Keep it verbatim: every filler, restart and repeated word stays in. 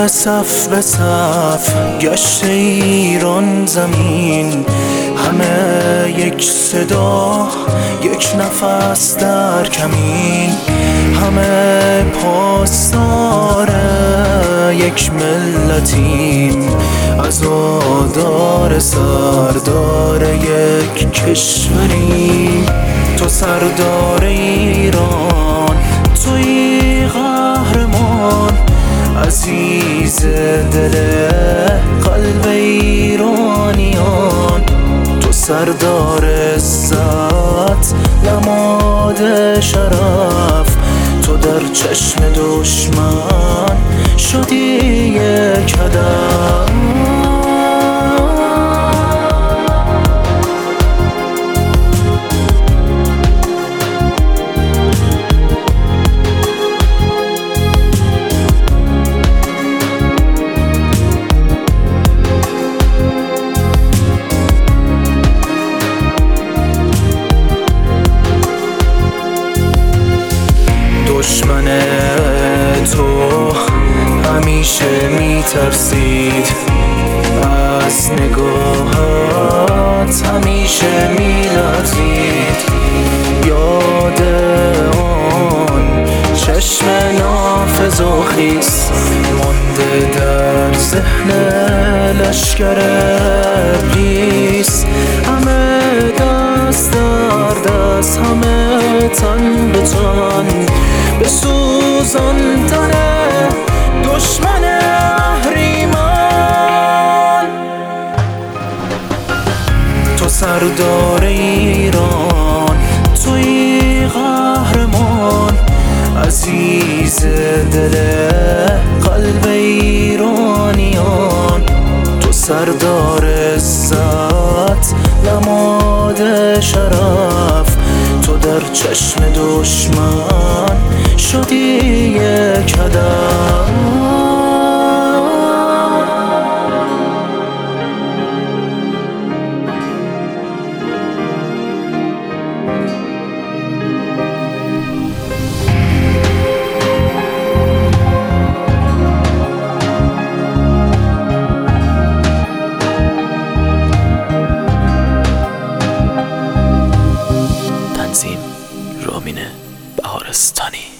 به صف به صف گشت ایران زمین، همه یک صدا یک نفس در کمین، همه پاسدار یک ملتیم، عزادار سردار یک کشوریم. تو سردار ایران، توی قهرمان، عزیز دل قلب ایرانیان. تو سردار عزت، نماد شرف، تو در چشم دشمن شدی یک هدف. دشمن تو همیشه میترسید، از نگاهت همیشه میلرزید. یاد آن چشم نافذ و خیس مانده در ذهن لشکر ابلیس. همه دست در دست، همه تن به تن، به سوزاندن دشمن اهریمن. تو سردار ایران، توی قهرمان، عزیز دل قلب ایرانیان. تو سردار عزت، نماد شرف، تو در چشم دشمن شدی یک هدف. تنظیم رامین بهارستانی.